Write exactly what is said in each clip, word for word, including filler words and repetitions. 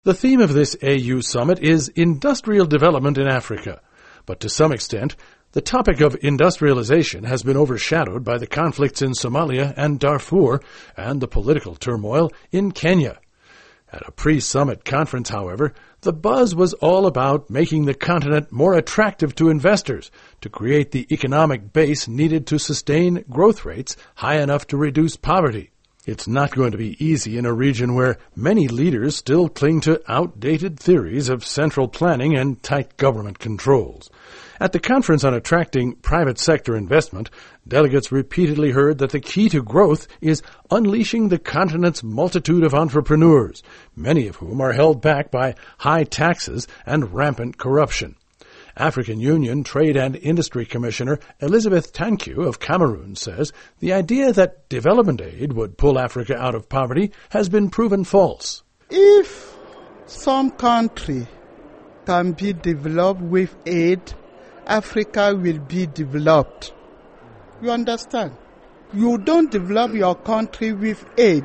The theme of this A U summit is industrial development in Africa, but to some extent, the topic of industrialization has been overshadowed by the conflicts in Somalia and Darfur and the political turmoil in Kenya. At a pre-summit conference, however, the buzz was all about making the continent more attractive to investors to create the economic base needed to sustain growth rates high enough to reduce poverty. It's not going to be easy in a region where many leaders still cling to outdated theories of central planning and tight government controls. At the conference on attracting private sector investment, delegates repeatedly heard that the key to growth is unleashing the continent's multitude of entrepreneurs, many of whom are held back by high taxes and rampant corruption. African Union Trade and Industry Commissioner Elizabeth Tanku of Cameroon says the idea that development aid would pull Africa out of poverty has been proven false. If some country can be developed with aid, Africa will be developed. You understand? You don't develop your country with aid.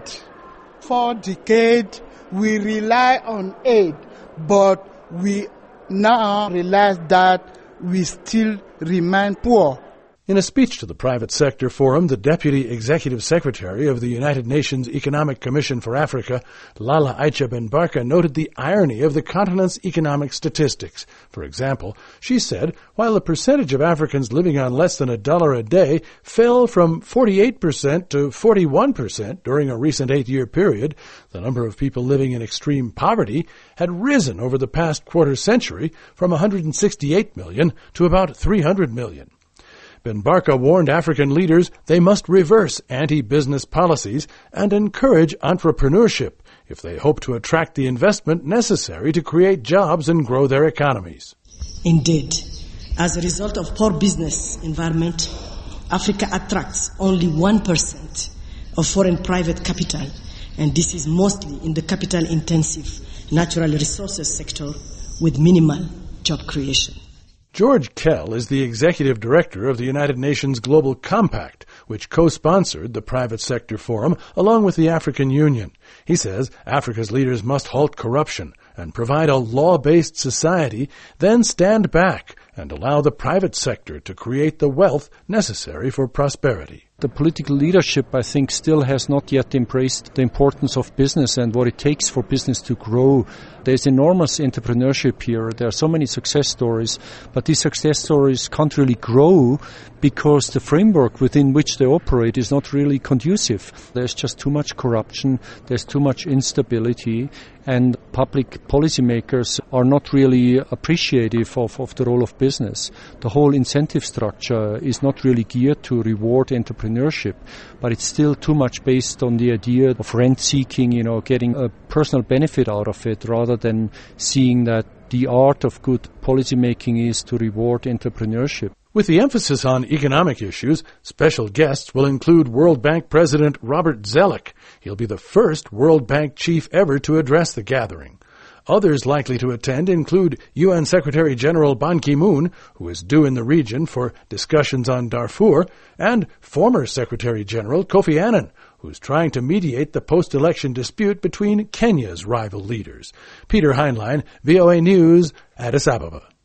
For decades, we rely on aid, but we now realize that we still remain poor. In a speech to the Private Sector Forum, the Deputy Executive Secretary of the United Nations Economic Commission for Africa, Lala Aicha Benbarka, noted the irony of the continent's economic statistics. For example, she said, while the percentage of Africans living on less than a dollar a day fell from forty-eight percent to forty-one percent during a recent eight-year period, the number of people living in extreme poverty had risen over the past quarter century from one hundred sixty-eight million to about three hundred million. Benbarka warned African leaders they must reverse anti-business policies and encourage entrepreneurship if they hope to attract the investment necessary to create jobs and grow their economies. Indeed, as a result of poor business environment, Africa attracts only one percent of foreign private capital, and this is mostly in the capital-intensive natural resources sector with minimal job creation. George Kell is the executive director of the United Nations Global Compact, which co-sponsored the Private Sector Forum along with the African Union. He says Africa's leaders must halt corruption and provide a law-based society, then stand back and allow the private sector to create the wealth necessary for prosperity. The political leadership, I think, still has not yet embraced the importance of business and what it takes for business to grow. There's enormous entrepreneurship here. There are so many success stories, but these success stories can't really grow because the framework within which they operate is not really conducive. There's just too much corruption, there's too much instability, and public policymakers are not really appreciative of, of the role of business. The whole incentive structure is not really geared to reward entrepreneurship, but it's still too much based on the idea of rent-seeking, you know, getting a personal benefit out of it, rather than seeing that the art of good policymaking is to reward entrepreneurship. With the emphasis on economic issues, special guests will include World Bank President Robert Zoellick. He'll be the first World Bank chief ever to address the gathering. Others likely to attend include U N Secretary General Ban Ki-moon, who is due in the region for discussions on Darfur, and former Secretary General Kofi Annan, who's trying to mediate the post-election dispute between Kenya's rival leaders. Peter Heinlein, V O A News, Addis Ababa.